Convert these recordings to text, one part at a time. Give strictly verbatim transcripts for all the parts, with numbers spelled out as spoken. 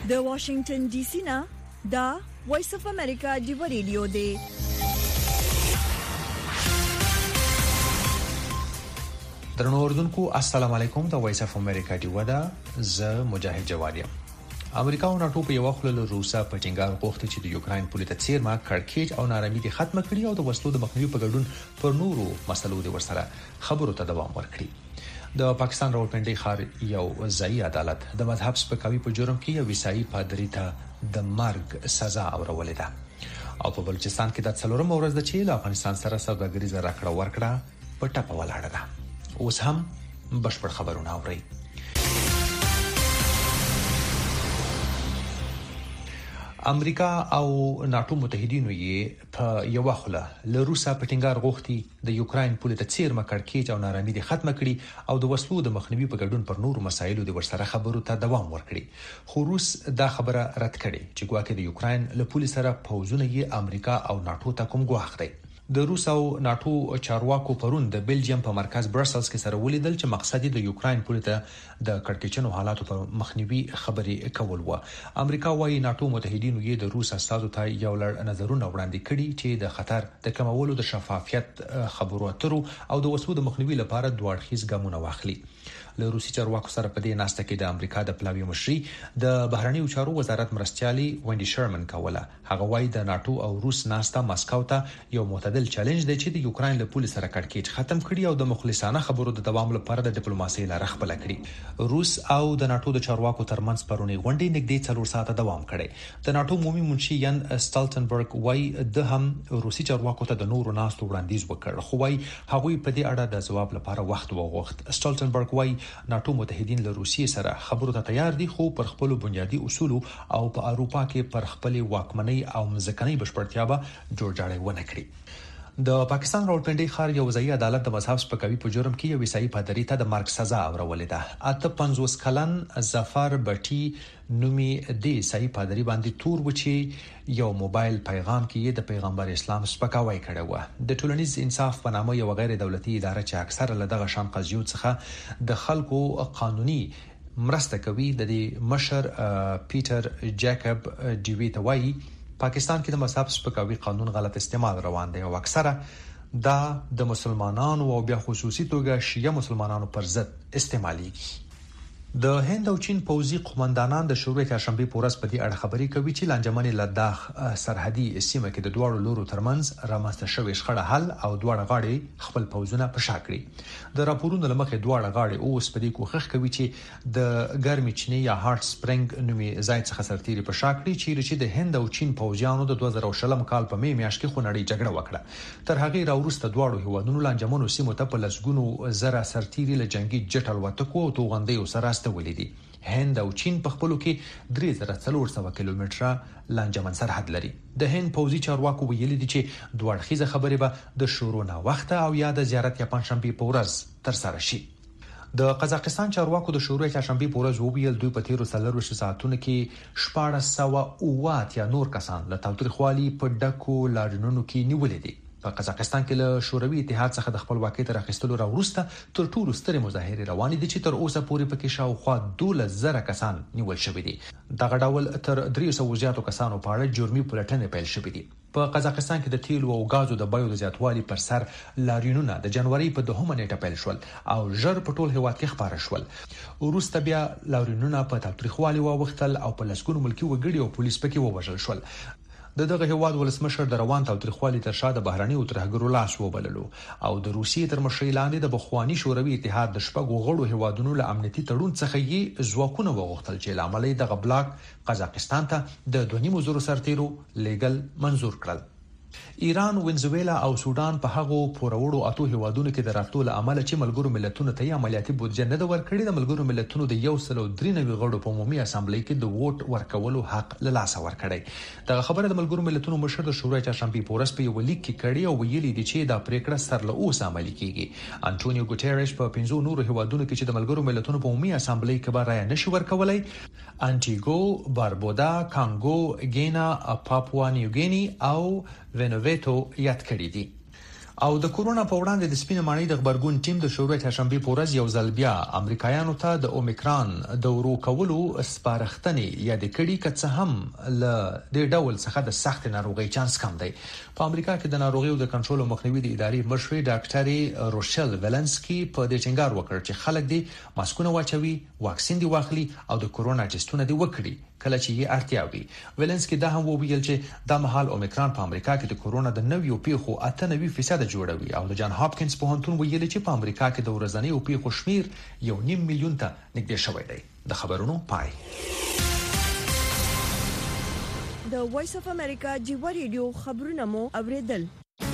د واشنگټن ډي سي نه دا وایس اف امریکا دی ریډیو دی. درنو اوردونکو السلام علیکم. د وایس اف امریکا دی ودا ز مجاهد جوادیم. امریکا او ناتو په یو خپل روسا په ټینګار غوښتي چې د یوکرين پولیټ څیرما کړکېچ او نارامي دي ختم کړي او د وسلو د مخنیوي په ګډون پر نورو مسلو د ورسره خبرو ته دوام ورکړي. د پاکستان راولپنډي ښار یو ځایي عدالت د مذهب سپکاوي په جرم کې یو عیسائی پادری ته د مرګ سزا اورولې ده. او په بلوچستان کې د څلورم ورځ د چیل افغانستان سره سوداګریزه راکړه ورکړه په ټاپه ولاړه ده. اوس هم بشپړ خبرونه اورئ. امریکا او ناتو متحدینو یې په یو خله له روسا په ټینګار غوښتي د یوکرين پولیټ څیرما کړکېچ او نارامي دي ختم کړي او د وسلو د مخنیوي په ګډون پر نورو مسایلو د ورسره خبرو ته دوام ورکړي. خو روس دا خبره رد کړي چې ګواکې د یوکرين له پولیس سره پوځونه یې امریکا او ناتو ته کوم ګواښ دی. د روس او ناتو چارواکو پرون د بلجیم په مرکز برسلز کې سره ولیدل چې مقصد د یوکرين پولیټ د کړکېچنو حالاتو پر مخنیوي خبرې کول و. امریکا وايي ناتو متحدینو یې د روس استازو ته یو لړ نظرونه وړاندې کړي چې د خطر د کمولو د شفافیت خبرو اترو او د وسلو د مخنیوي لپاره دوه اړخیز ګامونه واخلي. له روسي چارواکو سره په دې ناسته کې د امریکا د پلاوی مشري د بهرنیو چارو وزارت مرستيالي وینډي شرمن کوله. هغه وايي د ناتو او روس ناسته ماسکو ته یو معتدل چیلنج دی چې د یوکرين له پولیس سره کړکېچ ختم کړي او د مخلصانه خبرو د دوام لپاره د ډیپلوماسۍ لاره خپل کړي. روس او د ناتو د چارواکو ترمنځ پرونی غونډې نږدې څلور ساعته دوام کړي. د ناتو عمومي منشي یان سټالټنبرګ وايي د هم روسي چارواکو ته د نورو ناستو وړاندیز وکړ خو وايي هغوی په دې اړه د جواب لپاره وخت وغوښت. سټالټنبرګ وايي ناتو متحدین له روسیې سره خبرو ته تیار دي خو پر خپل بنیادی اصول او په اروپا کې پر خپل واکمنۍ او مځکنۍ بشپړتیا به جوړجاړی ونه کړي. د پاکستان راولپنډي ښار یو ځایي عدالت د مذهب سپکاوي په جرم کې یو عیسائی پادری ته د مرګ سزا اورولې ده. اته پنځوس کلن ظفر بټي نومي د عیسائی پادری باندې تور و چې یو موبایل پیغام کې د پیغمبر اسلام سپکاوی کړی و. د ټولنیز انصاف په نامه یو غیر دولتي اداره چې اکثره له دغه شان قضیو څخه د خلکو قانوني مرسته کوي د دې مشر پیټر جیکب ډیوی ته وایي پاکستان کې د مذهب سپکاوي قانون غلط استعمال روان دی او اکثره دا د مسلمانانو او بیا خصوصي توګه شیعه مسلمانانو پر ضد استعماليږي. د هند او چین پوځي قومندانان د شروع چهارشنبه په ورځ په دې اړه خبري کوي چې لانجمن لداخ سرحدي سیمه کې د دوه لورو ترمنځ رامنځته شوې شخړه حل او دوه غاړي خپل پوځونه په شا کړی. د راپورونو لمخې دوه غاړي اوس په دې کوښښ کوي چې د ګرمي چینی یا هارت سپرینګ نومي ځای څخه سرتيري په شا کړي چې د هند او چین پوځیانو د دوه زره شلم کال په می میاشت کې خونړی جګړه وکړه. تر هغه راورسته دوه هیوادونو لانجمنو سیمو ته په لسګونو زره سرتيري له جنگي جټ الوتکو او توغندې سره ولیدي. هند او چین په خپلو کې درې زره څلور سوه کیلومتره لانجمن سرحد لري. د هند پوځي چارواکو ویلي دي چې دوه اړخیزه خبرې به د شروع نه وخت او یا د زیارت یا پنځشنبه په ورځ تر سره شي. د قزاقستان چارواکو د شروع چهارشنبه په ورځ وویل دوی په تیرو څلور ساعتونو کې شپږ سوه اوه یا نور کسان له تاوتریخوالي په ډکو لاریونونو کې نیولې دي. په قزاقستان کې له شوروي اتحاد څخه د خپلواکۍ تر اخیستلو راوروسته تر ټولو سترې مظاهرې روانې دي چې تر اوسه پورې پکې شاوخوا دولس زره کسان نیول شوي دي. دغه ډول تر درې سوه زیاتو کسانو په اړه جرمي پلټنې پیل شوې دي. په قزاقستان کې د تیلو او غازو د بیو د زیاتوالي پر سر لاریونونه د جنوري په دوهمه نیټه پیل شول او ژر په ټول هیواد کې خبره شول. وروسته بیا لاریونونه په تاوتریخوالي واوښتل او په لسګونو ملکي وګړي او پولیس پکې ووژل شول. د دغه هیواد ولسمشر د روان تاوتریخوالي تر شا د بهرنیو ترهګرو لاس وبللو او د روسیې تر مشرۍ لاندې د بخوانی شوروي اتحاد د شپږو غړو هیوادونو له امنیتي تړون څخه یې ځواکونه وغوښتل چې لامل دغه بلاک قزاقستان ته د دوه نیم زرو سرتیرو لیګل منزور کړل. ایران، وینزویلا او سودان په هغو پوروړو اتو هیوادونو کې د راتلو عمل چې ملګرو ملتونو ته عملیاتي بودجه نه د ورکړي د ملګرو ملتونو د یو سل او درې نوي غړو په عمومي اسامبلې کې د ووټ ورکولو حق له لاسه ورکړي. دغه خبره د ملګرو ملتونو مشر د شورا چهارشنبه په ورځ په یو لیک کې کړي او ویلي دي چې دا پریکړه سر له اوسه عملي کیږي. انټونیو ګوتيريش په پنځو نورو هیوادونو کې چې د ملګرو ملتونو په عمومي اسامبلې کې به رائے نشي ورکولای انټیګو، باربودا، کانګو، ګینا، پاپوا نیوګینی او وینوویټو یاد کړی دي. او د کورونا په وړاندې د سپینې ماڼۍ د خبرګون ټیم د شروع چهارشنبه په ورځ یو ځل بیا امریکایانو ته د اومیکران د ورو کولو سپارښتنې یاد کړي که څه هم له دې ډول څخه د سخت ناروغي چانس کم دی. په امریکا کې د ناروغیو د کنټرول او مخنیوي د ادارې مشر ډاکټر روشل ولنسکي په دې ټینګار وکړ چې خلک دې ماسکونه واچوي، واکسین دی واخلي او د کورونا ټیسټونه دی وکړي کله چې یې اړتیا وي. ولنسکي دا هم وویل چې د مهال اومیکران په امریکا کې د کورونا د نویو پیښو اته نوي فیصد جوړوي او د جان هاپکینز پوهنتون ویلي چې په امریکا کې د ورځنیو پیښو شمیر یو نیم میلیون ته نږدې شوی دی. د خبرونو پای. د وایس اف امریکا جیو ریډیو خبرونه مو اوریدل.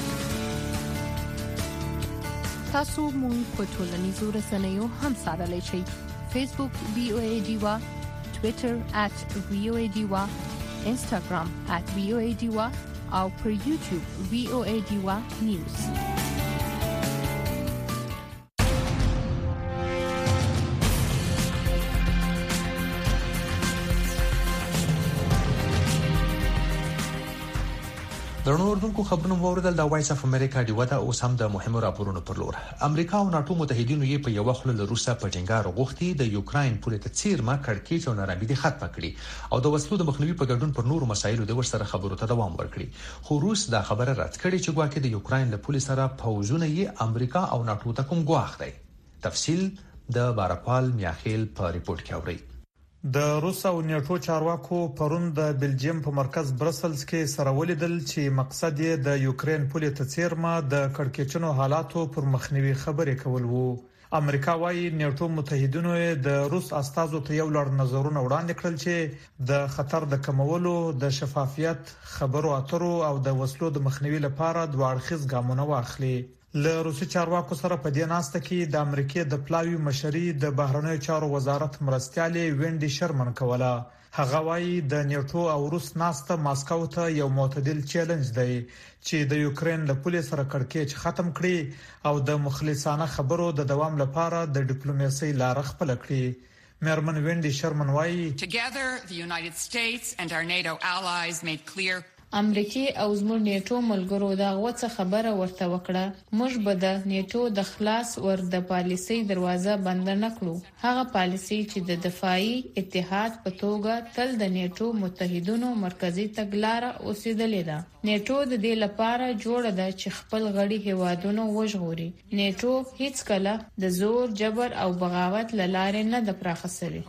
تاسو مونږ په ټولنیزو رسنیو هم سره شئ. فیسبوک وی او ای ډیوا، Twitter at V O A D W A, Instagram at V O A D W A او پر YouTube V O A D W A News. درنو اردوونکو خبرونه موردل د وایس اف امریکا دی ودا اوس هم د مهمو راپورونو پر لور. امریکا او ناتو متحدینو یې په یو خل له روسا په ټینګار غوښتي د یوکراین پولیټ څیرما کړکېچ او نارامي دي ختم کړي او د وسلو د مخنیوي په ګډون پر نورو مسایلو د ورسره خبرو ته دوام ورکړي. خو روس دا خبره رد کړي چې ګواکې د یوکراین له پولیس سره پوځونه یې امریکا او ناتو ته کوم ګواښ دی. تفصیل د بارپال میاخیل په ریپورت کې اوري. د روس او نیټو چارواکو پرون د بلجیم په مرکز برسلز کې سره ولیدل چې مقصد یې د یوکرين پولیټ څیرما د کړکېچونو حالاتو پر مخنیوي خبرې کول وو. امریکا وايي نیټو متحدینو د روس استازو ته یو لړ نظرونه وړاندې کړل چې د خطر د کمولو، د شفافیت، خبرو اترو او د وسلو د مخنیوي لپاره دوه اړخیز ګامونه واخلي. له روسي چارواکو سره په دې ناسته کې د امریکای د پلاوی مشري د بهرنیو چارو وزارت مرستيالي وینډي شرمن کوله. هغه وايي د نیټو او روس ناسته ماسکو ته یو معتدل چیلنج دی چې د یوکرين له پولیس سره کړکېچ ختم کړي او د مخلصانه خبرو د دوام لپاره د ډیپلوماسي لار خپل کړي. مېرمن وینډي شرمن وايي Together the United States and our NATO allies made clear امریکای او زموږ نیټو ملګرو دا غوڅه خبره ورته وکړه موږ به د نیټو د خلاص ور د پالیسي دروازه بند نه کړو. هغه پالیسي چې د دفاعي اتحاد په توګه تل د نیټو متحدینو مرکزی تګلارې اوسېدلې ده. نیټو د دې لپاره جوړه ده چې خپل غړي هیوادونو وژغوري. نیټو هیڅ کله د زور، جبر او بغاوت لاره نه د پراخسري.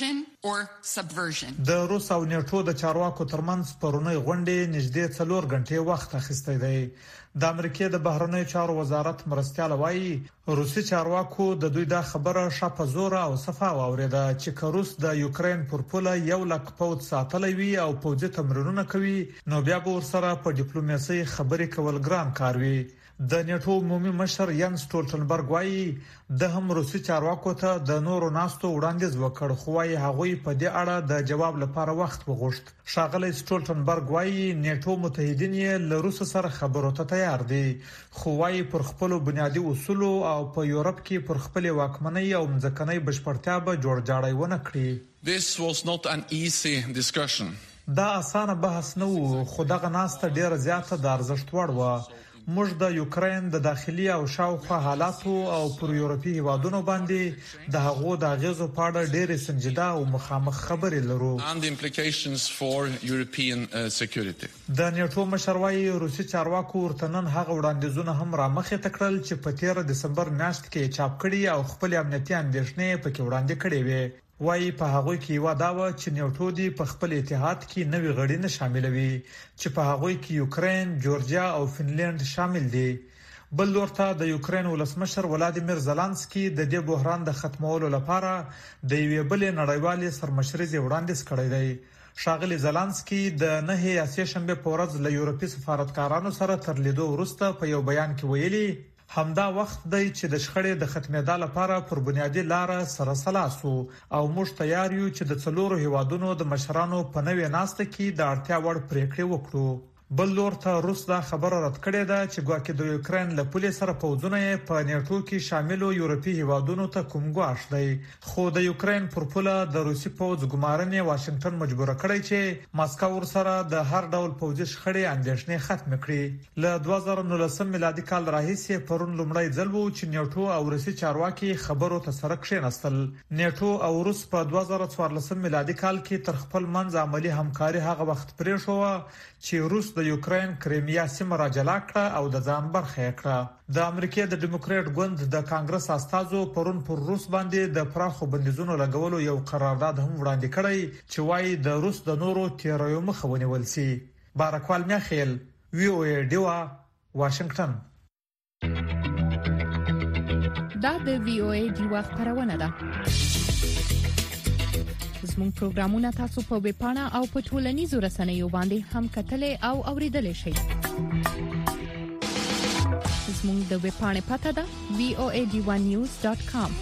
د روس او نیټو د چارواکو ترمنځ پرونی غونډې نږدې څلور غنټې وخت اخیستی دی. د امریکای د بهرنیو چارو وزارت مرستيال وايي روسي چارواکو د دوی دا خبره شپه زور او صفا واوریده چې کروس د یوکرين پر پوله یو لک پوت ساتلوي وي او پوځي تمرینونه کوي نو بیا به ورسره په ډیپلوماسي خبرې کول ګران کار وي. د نیټو عمومي مشر ینس ټولټنبرګ وايي د هم روسي چارواکو ته د نورو ناستو وړاندیز وکړ خو وايي هغه په دې اړه د جواب لپاره وخت وغوښت. شاغلی ټولټنبرګ وايي نیټو متحدین یې له روس سره خبرو ته تیار دي خو وايي پر خپل بنیادی اصول او په یورپ کې پر خپل واکمنۍ او ځمکنۍ بشپړتیا به جوړ جاړی ونه کړي. This was not an easy discussion. دا اسانه بحث نه و خو دغه ناسته ډیره زیاته د ارزښت وړ و. موږ د یوکرين د داخلي او شاوخوا حالاتو او پر یورپي هیوادونو باندې د هغو د غیزو په اړه ډېر سنجیده او مخامخ خبرې لرو. And the implications for European uh, security. د نیټو مشروي روسي چارواکو ورتنن هغه وړاندیزونه هم را مخې تکړل چې په تیر دسمبر میاشت کې چاپ کړي او خپل امنیتي اندېښنې پکې وړاندې کړي وي. وايي په هغه کې یو داوا چې نیټو دی په خپل اتحاد کې نوې غړي نه شاملوي چې په هغه کې یوکرين، جورجیا او فنلند شامل دي. بل ورته د یوکرين ولسمشر ولادیمیر زلنسکي د دې بحران د ختمولو لپاره د یوې بلې نړیوالې سرمشرۍ وړاندیز کړی دی. شاغلی زلنسکي د نهه اسیا شنبه په ورځ له یورپي سفارتکارانو سره تر لیدو وروسته په یو بیان کې ویلي همدا وخت دی چې د شخړې د ختمېدا لپاره پر بنیادی لار سره سلاسو او موږ تیار یو چې د څلورو هیوادونو د مشرانو په نوې ناسته کې د اړتیا وړ پریکړې وکړو. بل لور ته روس دا خبره رد کړې ده چې ګواکې د یوکرين له پولې سره پوځونه په نیټو کې شاملو یورپی هیوادونو ته کوم ګواښ دی، خو د یوکرين پر پوله د روسي پوځ ګمارنې واشنگټن مجبور کړی چې ماسکو ورسره د هر ډول پوځي شخړې اندېښنې ختم کړي. له دوه زره نولسم میلادي کال راهیسې پرون لومړی ځل وو چې نیټو او روسي چارواکي خبرو ته سره کښیناستل. نیټو او روس په دوه زره څوارلسم میلادي کال کې تر خپل منځ عملی همکاري هغه وخت پرې شو چې روس د یوکرين کریمیا سیمه راجلا کړه او د ځان برخه کړه. د امریکای د ډیموکرات ګوند د کانګرس استازو پرون پر روس باندې د پراخو بندیزونو لګولو یو قرارداد هم وړاندې کړی چې وايي د روس د نورو تیریو مخه ونیول شي. بارکوال میخیل، وی او ای ډیوا، واشنگټن. دا د وی او ای ډیوا خبرونه ده. زموږ پروګرامونه تاسو په ویب پاڼه او په ټولنیزو رسنیو باندې هم کتلې او اوریدلې شئ. زموږ د ویب پاڼې پته ده وی او ای ډی ون نیوز ډاټ کام.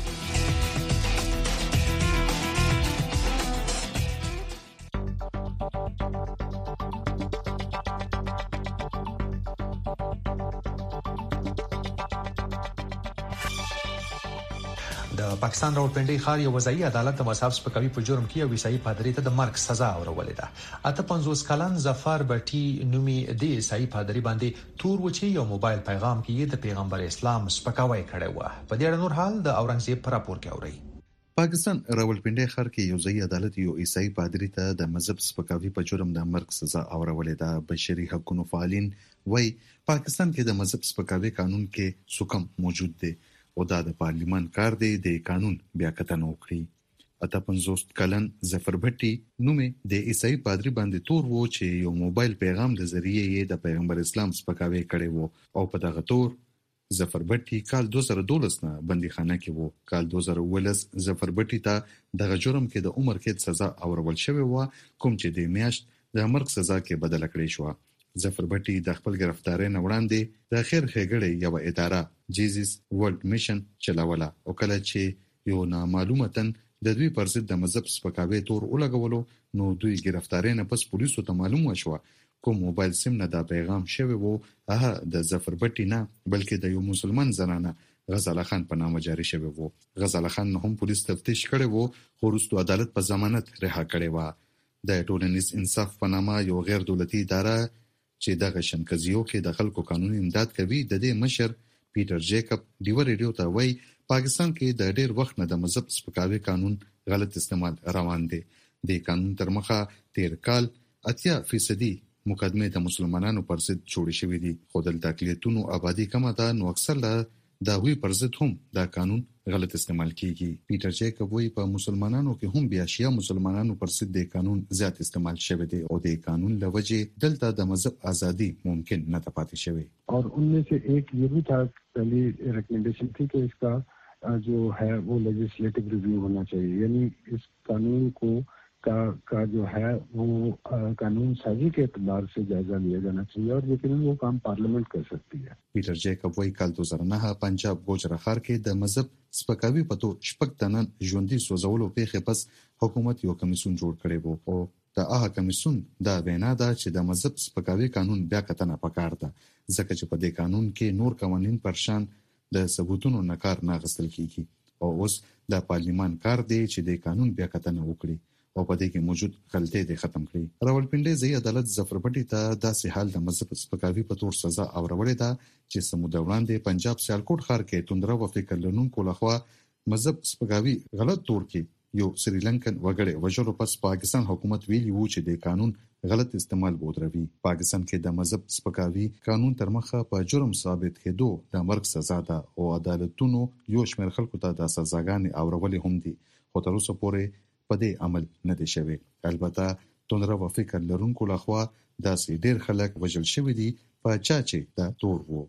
د پاکستان راولپنډي ښار یو وضعي عدالت د مصاف سپکاوي په جرم کې یو عیسائی پادری ته د مرګ سزا اورولې ده. اته پنځوس کلن ظفر بټي نومي د عیسائی پادری باندې تور وچی یو موبایل پیغام کې د پیغمبر اسلام سپکاوی کړی و. په دې اړه نور حال د اورنګزیب پر راپور کې اوري. پاکستان راولپنډي ښار کې یو ځای عدالت یو عیسائی پادری ته د مذهب سپکاوي په جرم د مرګ سزا اورولې ده. بشري حقوقو فعالین وایي پاکستان کې د مذهب سپکاوي قانون کې سکم موجود دی او دا د پارلیمان کار دی د قانون بیا کتنه وکړي. اته پنځوس کلن ظفر بټي نومي د عیسائی پادری باندې تور وو چې یو موبایل پیغام د ذریعے یې د پیغمبر اسلام سپکاوي کړي وو او په دغه تور ظفر بټي کال دوه زره دولس نه بندیخانه کې وو. کال دوه زره ولس ظفر بټي ته دغه جرم کې د عمر قید سزا اورول شوی و کوم چې د میاشت د مرګ سزا کې بدل کړی شو. ظفر بټي د خپل گرفتاری نه وړاندې د خیر ښېګړې یو اداره جیزس ورلد میشن چلاوله او کله چې یو نامعلومتن د دوی پر ضد د مذهب سپکاوي تور ولګولو نو دوی گرفتاری نه پس پولیسو ته معلوم وشو کوم موبایل سیم نه دا پیغام شوی وو هغه د ظفر بټي نه بلکې د یو مسلمان زنانه غزاله خان په نامه جاری شوی وو. غزاله خان هم پولیس تفتیش کړي وو خو وروسته عدالت په ضمانت رها کړي وو. د ټولنیز انصاف په نامه یو غیر دولتي اداره چې دغه شنکزیو کې د خلکو قانوني امداد کوي د دې مشر پیټر جیکب ډیو ریډیو ته وایي پاکستان کې د ډېر وخت نه د مذهب سپکاوي قانون غلط استعمال روان دی. د قانون تر مخه تیر کال اتیا فیصدي مقدمه د مسلمانانو پر ضد جوړې شوې دي خو د اقلیتونو آبادی کمه ده نو اکثر له دا وی پر ضد هم دا قانون غلط استعمال کیږي. پیټر جیکب وایي په مسلمانانو کې هم بیا شیا مسلمانانو پر ضد د قانون زیات استعمال شوی دی او د قانون لوجه دلته د مذهب ازادي ممکن نه پاتې شوی. اور ان میں سے ایک یہ بھی تھا پہلی ریکمنڈیشن تھی کہ اس کا جو ہے وہ لیجسلیٹو ریویو ہونا چاہیے یعنی اس قانون کو کا کا جو ہے وہ قانون سازی کے اعتبار سے جائزہ لیا جانا چاہیے اور یقیناً وہ کام پارلیمنٹ کر سکتی ہے. پیټر جیکب وایي کال دوه زره نه پنجاب ګوجرخار کې د مذهب سپکاوي په تور شپږ تنن ژوندۍ سوځولو پیښې پس حکومت یو کمیسون جوړ کړی وو او د هغه کمیسون دا وینا ده چې د مذهب سپکاوي قانون بیا کتنه پکار ده ځکه چې په دې قانون کې نور قوانین پر شان د ثبوتونو نه کار نه غوښتل کیږي او اوس د پارلیمان کار دی چې د قانون بیا کتنه وکړي او په دې کې موجود غلطۍ دې ختم کړي. راولپنډي ځای عدالت ظفر بټي ته داسې حال د مذهب سپکاوي په تور سزا اورولې ده چې سمود وړاندې پنجاب سیالکوټ ښار کې توندره و فکر لرونکو لخوا مذهب سپکاوي غلط تور کې یو سریلانکن وګړي وژلو پس پاکستان حکومت ویلي وو چې د قانون غلط استعمال بودروي. پاکستان کې د مذهب سپکاوي قانون تر مخه په جرم ثابت کېدو د مرګ سزا ده او عدالتونو یو شمېر خلکو ته د سزاګانې اورولې هم دي خو تر اوسه پورې په دې عمل نه دی شوی. البته توندره و فکر لرونکو لخوا داسې ډېر خلک وژل شوي دي په چا چې دا تور وو.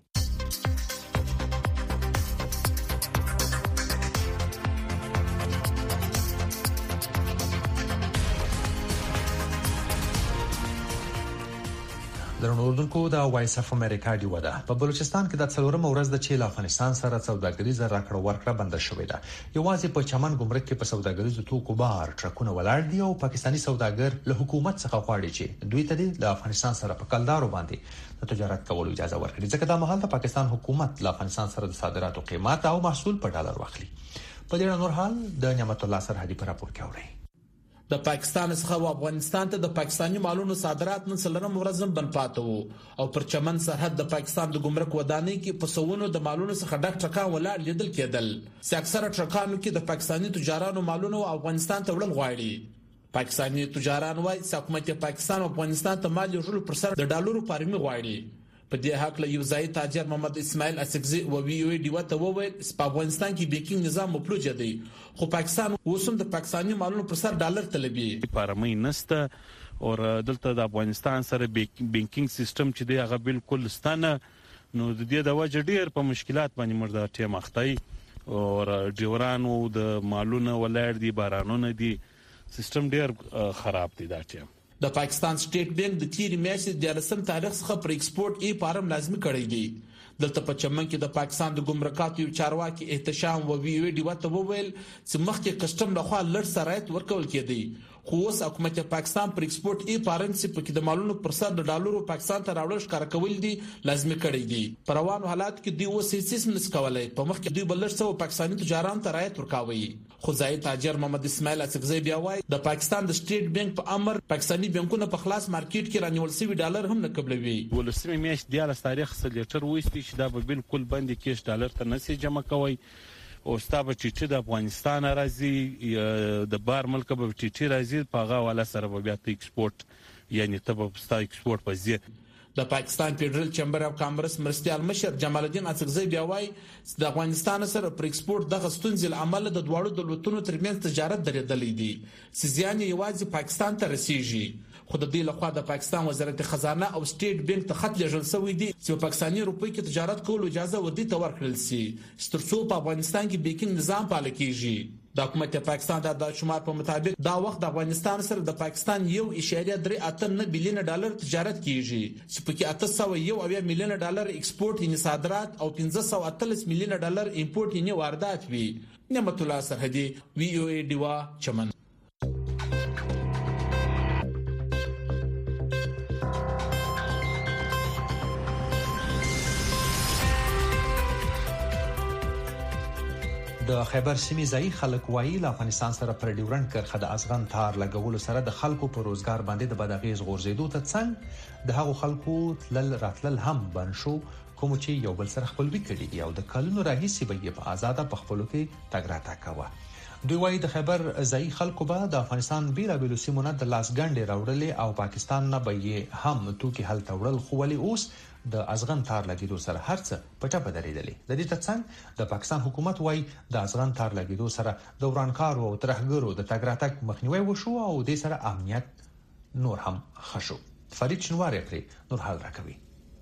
درنوردونکو د وایس اف امریکا دی ودا په بلوچستان کې د څلورم ورځ د چیل افغانستان سره سوداګریزه راکړه ورکړه بند شوې ده. یوازې په چمن ګمرک کې په سوداګریزو توکو بار ټرکونه ولاړ دي او پاکستانی سوداګر له حکومت څخه غواړي چې دوی ته د افغانستان سره په کلدارو باندې د تجارت کولو اجازه ورکړي، ځکه دا مهال د پاکستان حکومت له افغانستان سره د صادراتو قیمت او محصول په ډالر واخلي. په دې نور حال د نعمت الله سرحدي پر راپور کې اوري. د پاکستان څخه افغانستان ته د پاکستاني مالونو صادرات نن څلورم ورځ بند پاتې وو او پر چمن سرحد د پاکستان د ګمرک ودانۍ کې په سوونو د مالونو څخه ډک ټرکان ولاړ لیدل کېدل. چې اکثره ټرکانو کې د پاکستاني تجارانو مالونو افغانستان ته وړل غواړي. پاکستاني تجاران وايي چې حکومت پاکستان افغانستان ته مال یوړل پر سر د ډالرو پارمي غواړي. په دې حق له یو ځای تاجر محمد اسماعیل اسکزي او وی او ډی وته وویل چې په افغانستان کې بیکینګ نظام مپلوج دی، خو پاکستان اوسم د پاکستاني مالونو پر سر ډالر طلبي. پارمي نسته او دلته د افغانستان سره بیکینګ سیستم چې دی هغه بالکل ستانه، نو د دې د وجه ډیر په مشکلات باندې مردا ټیم اخته او ډیورانو د مالونو ولر دي، بارانونه دي، سیستم ډیر خراب دی دا ټیم. د پاکستان سټیټ بانک د تیری میاشتې د رسم تاریخ څخه پر ایکسپورت ای فارم لازمي کړی دی. دلته په چمن کې د پاکستان د ګمرکاتو یو چارواکي احتشام و وی وی ډی وته وویل چې مخکې کسٹم لخوا لړ سرایت ورکول کېدی، خو اوس حکومت پاکستان پر ایکسپورت ای فارم چې په کې د مالونو پر سر د ډالرو پاکستان ته راوړل ښکار کول دي لازمي کړی دی. په روانو حالات کې دی اوس هیڅ نس کولای، په مخکې دوی بلل څو پاکستاني تجاران ته رایت ورکاوي. خو ځای تاجر محمد اسماعیل اسکزي بیا وایي د پاکستان د سټیټ بانک په امر پاکستاني بانکونه په خلاص مارکیټ کې رانیول شوی ډالر هم نه قبلوي. ولسمه میاشت د یاله تاریخ څخه لیټر وېستي چې دا به بالکل باندې کېش ډالر ته نسي جمع کوي او ستابه چې د افغانستان راځي د بار ملک به چې راځي پاغه والا سره به بیا ایکسپورت یعنی ته به ستا ایکسپورت پځي. د پاکستان فدرال چمبر اف کامرس مرستيال مشر جمال الدین اسکزی بیا وایي د افغانستان سره پر ایکسپورت د غستونځل عمل د دوړو دولتونو ترمنځ تجارت درېدلې دي چې ځان یوازې پاکستان ته رسیږي. خو د دې لخوا د پاکستان وزارت خزانه او سټیټ بانک ته خط لېږل شوی دی چې په پاکستاني روپۍ کې تجارت کولو اجازه ودی ته ورکړل شي سترڅو په افغانستان کې بیکینګ نظام پاله کیږي. د حکومت پاکستان د شمار په مطابق دا وخت د افغانستان سره د پاکستان یو اشاریه درې اته نه بلین ډالر تجارت کیږي چې پکې اته سوه یو اویا میلیون ډالر ایکسپورت یعنی صادرات او پنځه سوه اتلس میلیون ډالر امپورت یعنی واردات وي. نعمت الله سرحدي وی او ای ډیوا چمن. د خیبر سیمې ځای خلک وایي له افغانستان سره پر ډیورنډ کرښه د ازغن تار لګولو سره د خلکو په روزګار باندې د بداغیز غورځېدو ته څنګه د هغو خلکو تلل راتلل هم بند شو کوم چې یو بل سره خپلوي کړي دي او د کلونو راهیسې به یې په آزاده په خپلو کې تګ راتګ کوه. دوی وایي د خیبر ځای خلکو به د افغانستان بیلابیلو سیمو نه د لاس ګنډې راوړلې او پاکستان نه به یې هم توکي هلته وړل، خو ولې اوس د ازغن تار لګیدو سره هرڅه پټه بدرېدلې. د دې ترڅنګ د پاکستان حکومت وایي د ازغن تار لګیدو سره د ورانکارو او ترهګرو د تګ راتګ مخنیوي وشو او د سره امنیت نور هم ښه شو. فرید شنواری پرې نور حال راکوي.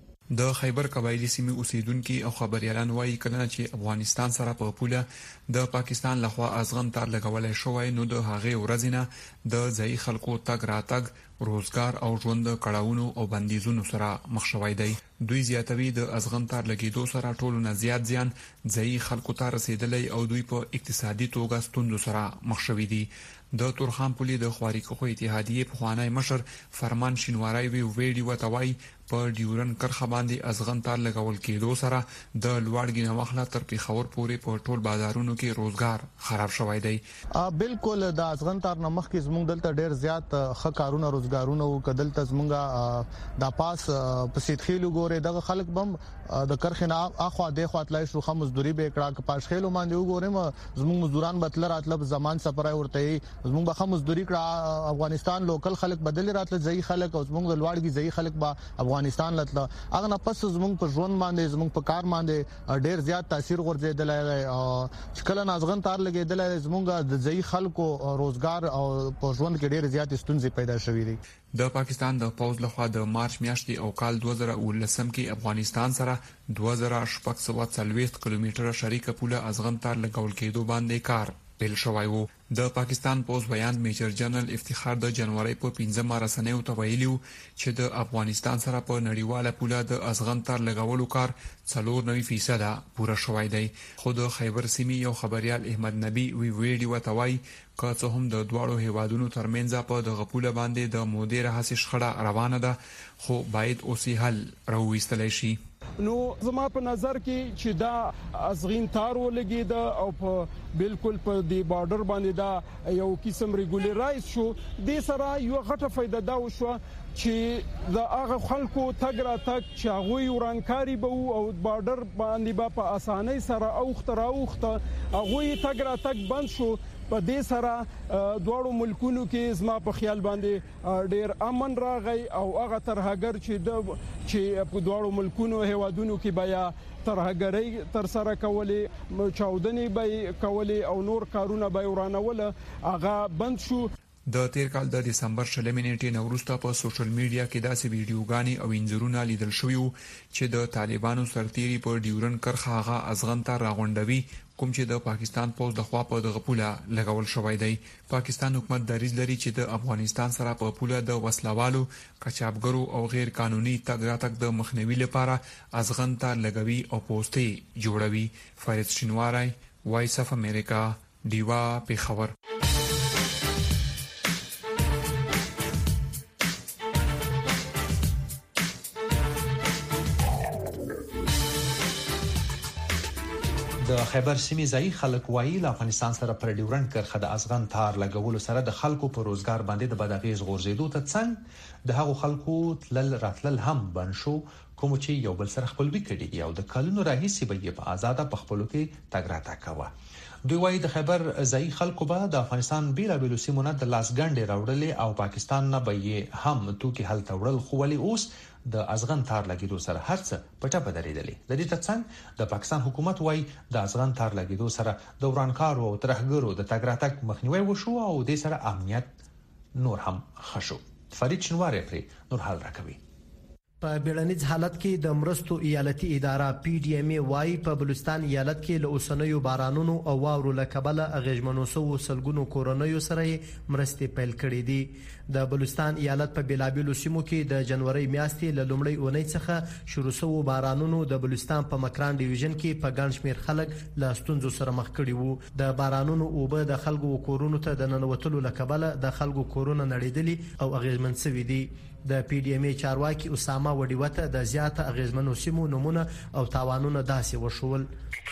د خیبر قبایلی سیمې اوسیدونکو او خبريالان وایي کله چې افغانستان سره په پوله د پاکستان لخوا ازغن تار لګولای شوی نو د هغه ورځینه د ځای خلکو تګ راتګ روزګار او ژوند کړهونو او بندیزونو سره مخ شوی دی. دوی زیاتوي د ازغن تار لګیدو سره ټولو نه زیات زیان ځای خلکو ته رسیدلی او دوی په اقتصادي توګه ستوندو سره مخ شوی دي. د تورخان پولی د خواریکخو اتحادیې په خوانی مشر فرمان شینواری وی ویډیو وتاوی په ډیورن کرخه باندې ازغن تار لګول کېدو سره د لوړګي نوخله تر پیښور پورې په ټول بازارونو کې روزګار خراب شوی دی. بالکل د ازغن تار نمخ کې زموږ دلته ډیر زیات ښه کارونه روزګارونه او کدل ته زموږه د پاس په سیدخیلو ګوره دغه خلک بم د کرخنه اخوا د خاطلای شوخه مزدوري به کړه که پاشخیلو باندې وګورم زموږ مزدوران بتل راتلب زمان سفرای ورته زموږ به مزدوري کړه افغانستان لوکل خلک بدل راتل ځای خلک او زموږ لوړګي ځای خلک با افغانستان لتل هغه نه پس زموږ په ژوند باندې زموږ په کار باندې ډیر زیات تاثیر غورځیدل او کله نازغن تار لګیدل زموږ د ځای خلکو روزګار او په ژوند کې ډیر زیات ستونزې پیدا شوې دي. د پاکستان د پوز لخوا د مارچ میاشتې او کال دوه زره ولسم کې افغانستان سره دوه زره شپږ سوه څلوېښت کیلومتره شریکه پوله ازغن تار لګول کېدو باندې کار پیل شوی وو. د پاکستان پوز بیان میجر جنرال افتخار د جنوري په پنځمه رسنیو ته ویلو چې د افغانستان سره په نړیواله پوله د ازغن تر لګولو کار څلور نوي فیصد پوره شوی دی. خو د خیبر سیمې یو خبريال احمد نبی وی ویډیو وتوي که څه هم د دواړو هیوادونو ترمنځ په دغه پوله باندې د مودې راهسي شخړه روانه ده خو باید اوسې حل راوېستل شي. نو زما په نظر کې چې دا ازغین تار ولګي دا او په بالکل په دی بارډر باندې دا یو قسم ریګولرایز شو د سره یو غټه فائدہ دا وشو چې د هغه خلکو تګ را تک چې هغه ورانکاری به او بارډر باندې به په اسانۍ سره اوخته راوخته هغه تګ را تک بند شو. په دې سره دوړو ملکونو کې زما په خیال باندې ډېر امن راغی او هغه ترهګر چې د چې په دوړو ملکونو هیوادونو کې بیا ترهګرۍ تر سره کولې چاودنې به کولې او نور کارونه به ورانول هغه بند شو. د تیر کال د دسمبر شلمې نیټې نوروسته په سوشل میډیا کې داسې ویډیوګانې او انځورونه لیدل شوي چې د طالبانو سرتيري په ډیورن کرخه هغه ازغن ته راغونډوي کوم چې د پاکستان پوز د خوا په دغه پوله لګول شوی دی. پاکستان حکومت دریځ لري چې د افغانستان سره په پوله د وسلوالو قاچاقبرو او غیر قانوني تګ راتګ د مخنیوي لپاره ازغن ته لګوي او پوسټي جوړوي. فارس شینواری، وایس اف امریکا، دیوا پیښور. د خیبر سیمې ځای خلک وایي له افغانستان سره پر ډیورن کرخه د ازغن تار لګولو سره د خلکو په روزګار باندې د بداغیز غورځېدو ته څنګه د هغو خلکو تلل راتلل هم بند شو کوم چې یو بل سره خپلوي کړي او د کلونو راهیسې به یې په آزاده په خپلو کې تګ راتګ کاوه. دوی وایي د خیبر ځای خلکو به د افغانستان بیلابیلو سیمو نه د لاسګنډې راوړلې او پاکستان نه به یې هم توکي هلته وړل خو ولې اوس د ازغن تار لګیدو سره هرڅه پټه بدرېدلې. د دې ترڅنګ د پاکستان حکومت وایي د ازغن تار لګیدو سره د ورانکارو او ترهګرو د تګ راتګ مخنیوي وشو او د سره امنیت نور هم خشو. فرید شنواری پرې نور حال راکوي. په بیړنیز حالت کې د مرستو ایالتي اداره پی ډی ایم ای وايي په بلوچستان ایالت کې له اوسنیو بارانونو او واورو لکبله اغیزمنو سو سلګونو کورونیو سره مرستې پیل کړې دي. د بلوچستان ایالت په بیلابیلو سیمو کې د جنوري میاشتې له لومړۍ اونۍ څخه شروع شو بارانونو د بلوچستان په مکران ډیویژن کې په ګڼ شمیر خلک له ستونزو سره مخ کړي وو. د بارانونو اوبه د خلکو کورونو ته د ننوتلو لکبله د خلکو کورونه نړیدلي او اغیزمن شوي دي. د پی ډی ایم ای چارواکي اسامه وډیوته د زیاته اغیزمنو سیمو نمونه او تاوانونه داسې وشول.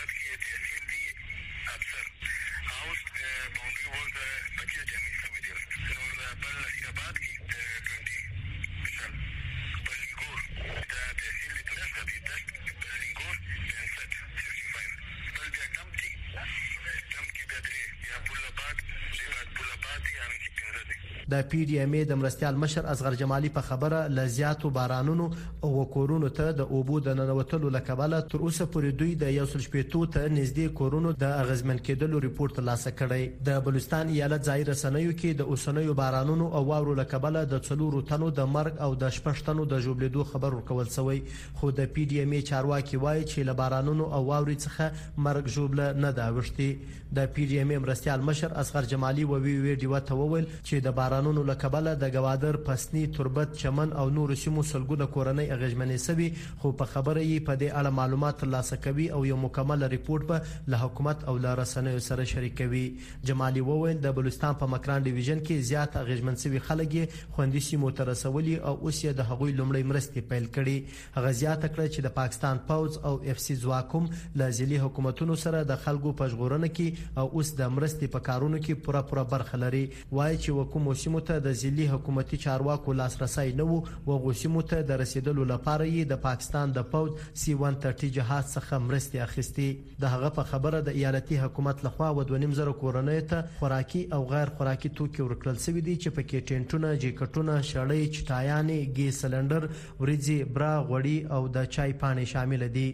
د پی ډی ایم ای د مرستيال مشر اصغر جمالي په خبره لزیاتو بارانونو او کورونو ته د اوبو د ننوتلو لکبله تر اوسه پورې دوی د یو سل شپېتو ته نږدې کورونو د اغیزمن کېدلو ریپورت ترلاسه کړی. د بلوچستان ایالت ځای رسنیو کې د اوسنیو بارانونو او واورو لکبله د څلورو تنو د مرګ او د شپږ تنو د ژوبلیدو خبر ورکول شوی. خو د پی ډی ایم ای چارواکي وایي چې له بارانونو او واوري څخه مرګ ژوبله نه دا وشتي. د پی ډی ایم ای مرستيال مشر اصغر جمالي ووی ویډیو ته وویل چې د بارانونو لکبله د گوادر، پسنی، تربت، چمن او نور سیمو سلګونه کورنۍ اغیزمنې سوي خو په خبره یې په دې اړه معلومات ترلاسه کوي او یو مکمل ریپورت به له حکومت او له رسنیو سره شریکوي. جمالي وویل د بلوچستان په مکران ډیویژن کې زیات اغیزمن سوي خلک یې خوندي سیمو ته رسولي او اوس یې د هغوی لومړی مرستې پیل کړي. هغه زیاته کړه چې د پاکستان پوز او اف سی ځواکوم له ځلي حکومتونو سره د خلکو په ژغورنه کې او اوس د مرستې په کارونو کې پوره پوره برخه لري. وایي چې وکوم سیمو ته د ځلي حکومتي چارواکو لاسرسي نه وو او غوسیمو ته د رسیدلو لپاره یې د پاکستان د پوز سی ون ترټي جهاز څخه مرستې اخیستي. د هغه په خبره د ایالتي حکومت لخوا و دوه نیم زره کورنۍ ته خوراکي او غیر خوراکي توکي ورکړل شوي دي چې پکې ټینټونه، جیکټونه، شړۍ، چټایانې، ګیس سلندر، وریځې، برا، غوړي او د چای پاڼې شامل دي.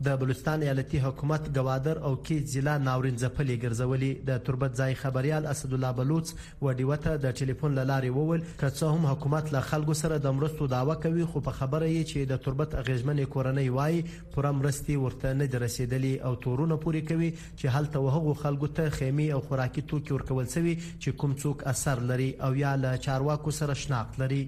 د بلوچستان ایالتي حکومت گوادر او کې ضلع ناورین ځپلې ګرځولې. د تربت ځای خبريال اسد الله بلوچ وډیوته د ټلیفون لارې وویل که څه هم حکومت له خلکو سره د مرستو دعوه کوي خو په خبره یې چې د تربت اغیزمنې کورنۍ وایي پوره مرستې ورته نه دي رسیدلې او تورونه پورې کوي چې هلته وهغو خلکو ته خیمې او خوراکي توکي ورکول شوي چې کوم څوک اثر لري او یا له چارواکو سره شناخت لري.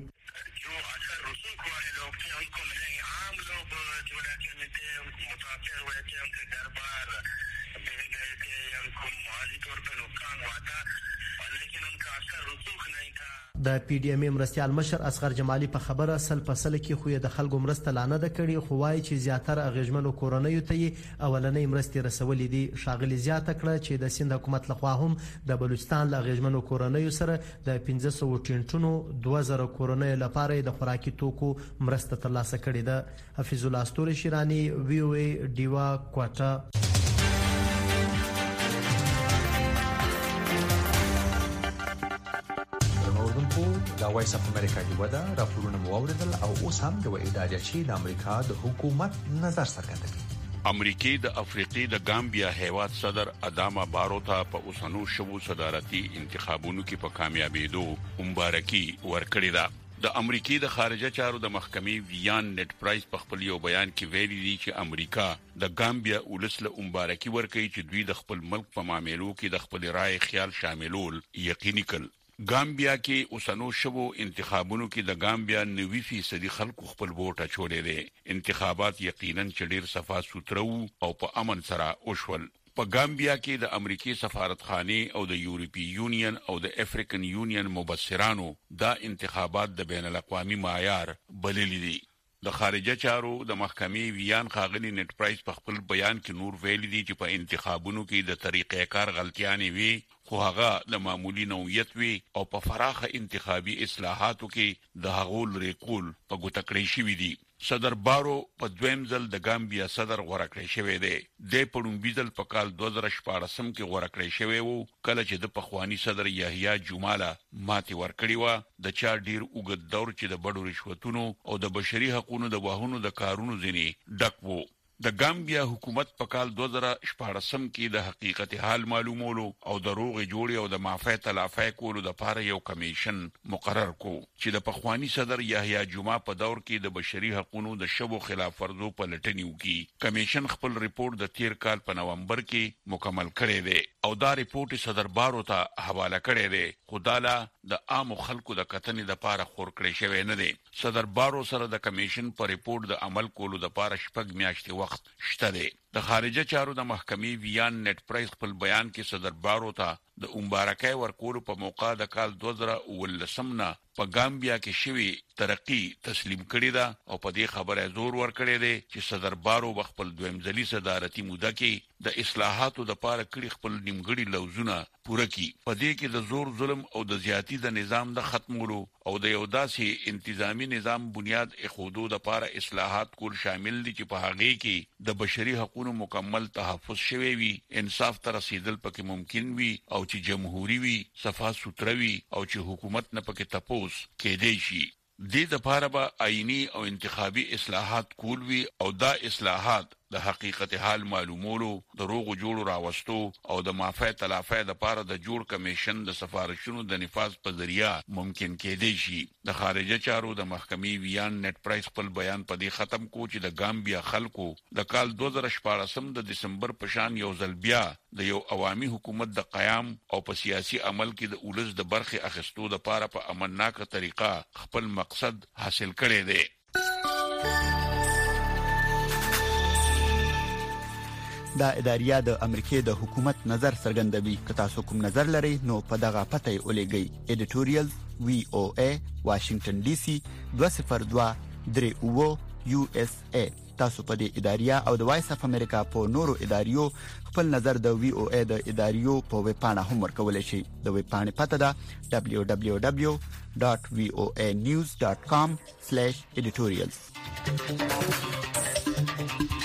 د پی ډی ایم مرستيال مشر اصغر جمالي په خبره سل په سل کې خو د خلکو مرسته لانه د کړي خو وايي چې زیاتره اغیزمنو کورنیو ته اولنې مرستې رسولې دي. شاغلي زیاته کړه چې د سند حکومت لخوا هم د بلوچستان له اغیزمنو کورنیو سره د پنځه سوه ټینټونو دوه زره کورنیو لپاره د خوراکي توکو مرسته ترلاسه کړې ده. حفیظ الله استوري شیرانی وی او ای دیوا کوټه. د وایس اف امریکا دی ودا راپورونه موریدل او اوس هم د ادارې چې د امریکا د حکومت نظر څرګندوي. امریکای د افریقې د ګامبیا هیواد صدر اداما بارو ته په اوسنو شوو صدارتي انتخابونو کې په کامیابیدو مبارکي ورکړې ده. د امریکای د خارجه چارو د محکمې ویان نت پرایس په خپل یو بیان کې ویلي دي چې امریکا د ګامبیا ولسله مبارکي ورکړي چې دوی د خپل ملک په معاملو کې د خپل رائے خیال شاملول یقیني کړ. ګامبیا کې اوسنو شوو انتخابونو کې د ګامبیا نوي فیصدي خلکو خپل ووټ اچولې دي. انتخابات یقینا چډیر صفا سوترو او په امن سره وشول. په ګامبیا کې د امریکای سفارتخانه او د یورپی یونین او د افریقن یونین مبصرانو دا انتخابات د بین الاقوامي معیار بللي دي. د خارجه چارو د محکمې ویان خاغلی نت پرایس په خپل بیان کې نور ویلي دي چې په انتخابونو کې د طریقې کار غلطیانې وي خو هغه د معمولی نوعیت وي او په فراخه انتخابي اصلاحاتو کې د هغول ریکول په ګوتکړې شوې دي. صدر بارو په دویم ځل د ګامبیا صدر غوړه کړی شوی دی. د پړومبي ځل په کال دوه زره شپاړسم کې غوړه کړی شوی وو کله چې د پخوانی صدر یحیی جماله ماتې ورکړی و. د چا ډیر اوږد دور چې د بډو رشوتونو او د بشري حقوقو د واهونو د کارونو ځینې ډک وو. د ګامبیا حکومت په کال دوه زره شپاړسم کې د حقیقت حال معلومولو او د روغ جوړي او د معافی تلافی کولو د لپاره یو کمیشن مقرر کو چې د پخوانی صدر یحیی جمعه په دور کې د بشري حقوقو د شبو خلاف ورزو په لټنی وکي. کمیشن خپل ریپورت د تیر کال په نومبر کې مکمل کړی دی او دا ریپورت صدر بارو ته حواله کړی دی. خداله د عام خلکو د کتنې د لپاره خور کړی شوی نه دی. صدر بارو سره د کمیشن په ریپورت د عمل کولو د لپاره شپږ میاشتې وخت شته دی. د خارجه چارو د محکمې ویان نت پرایس خپل بیان کې صدر بارو ته د مبارکۍ ورکولو په موقع د کال دوه زره ولسم نه په ګامبیا کې شوی ترقی تسلیم کړی دا او په دې خبره زور ورکړی دی چې صدر بارو خپل دویم ځلي صدارتي موده کې د اصلاحاتو د لپاره کړي خپل نیمګړي لوزونه پوره کړي. په دې کې د زور ظلم او د زیاتی د نظام د ختمولو او د یو داسې انتظامی نظام بنیاد اخودو د لپاره اصلاحات کول شامل دي چې په هغه کې د بشري حقوقو مکمل تحفظ شوی وي، انصاف ته رسیدل پکې ممکن وي او چې جمهوریت وي، صفا سوتره وي او چې حکومت نه پکې تپوس کېدی شي. دې د لپاره به آئینی او انتخابي اصلاحات کول وي او دا اصلاحات د حقیقت حال معلومولو، د روغو جوړو راوستو او د معافی تلافی د لپاره د جوړ کمیشن د سفارشونو د نفاذ په ذریعہ ممکن کېدی شي. د خارجه چارو د محکمې ویان نت پرایس خپل بیان په دې ختم کو چې د ګامبیا خلکو د کال دوه زره شپاړسم د دسمبر په شان یو ځل بیا د یو عوامي حکومت د قیام او په سیاسي عمل کې د اولس د برخه اخیستو د لپاره په امنناکه طریقه خپل مقصد حاصل کړی دی. دا اداریا د امریکای د حکومت نظر څرګندوي. که تاسو کوم نظر لرئ نو په دغه پته ولېږئ. ایډیټوریال وی او ای واشنگټن ډي سي دوه صفر دوه درې اوه یو اس ای. تاسو په دې اداریا او د وایس اف امریکا په نورو اداریو خپل نظر د وی او ای د اداریو په ویب پاڼه هم ورکولای شئ. د ویب پاڼې پته ده دبليو دبليو دبليو ډاټ وی او ای نیوز ډاټ کام سلیش ایډیټوریالز.